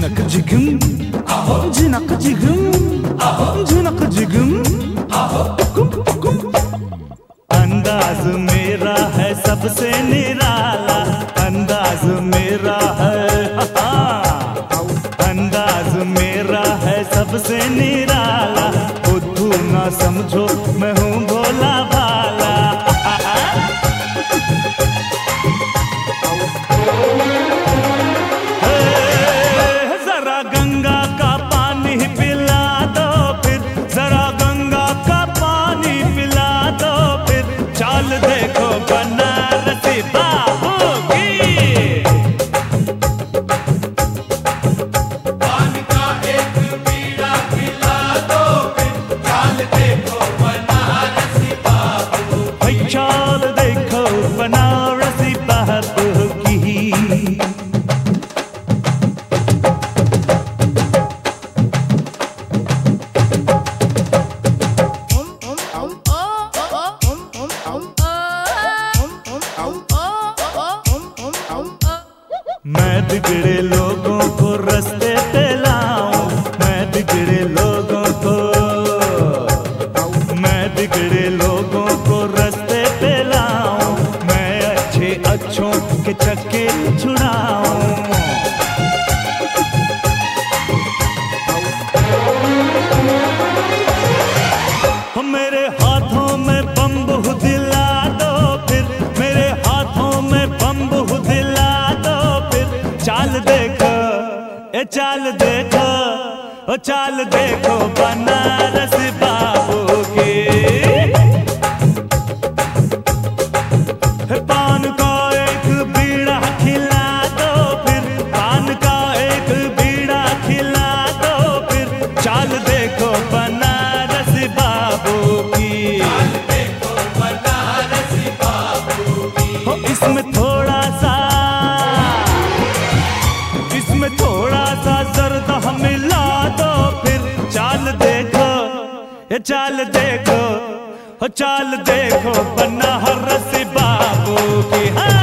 झिनक झिगम झिनक झिगम झिनक झिगम अंदाज मेरा है सबसे निराला, अंदाज मेरा है, अंदाज मेरा है सबसे निराला। बुद्धू ना समझो मैं हूँ भोला भाला। जरा गंगा का पानी पिला दो फिर, जरा गंगा का पानी पिला दो फिर। चाल देखो बनारसी बाबू की। पान का एक बीड़ा खिला दो फिर, चाल देखो बनारसी बाबू। चाल देखो बनारसी बाबू की। मैं बिगड़े लोगों को रास्ते पे लाऊं, मैं बिगड़े लोगों को, मैं बिगड़े लोगों को रास्ते पे लाऊं। मैं अच्छे अच्छों के चक्के छुड़ाऊं। मेरे हाथों में बम्बू दिला दो फिर, मेरे हाथों में बम्बू दिला दो फिर। चाल देखो ए चाल देखो, ओ चाल देखो बनारस बाबू की। पान का एक बीड़ा खिला दो फिर, पान का एक बीड़ा खिला दो फिर। चाल देखो बनारस बाबू की। चाल देखो बनारसी बाबू की। हो इसमें थोड़ा सा, इसमें थोड़ा सा जर्दा मिला दो फिर। चाल देखो ये चाल देखो, हो चाल देखो बनारसी बाबू की।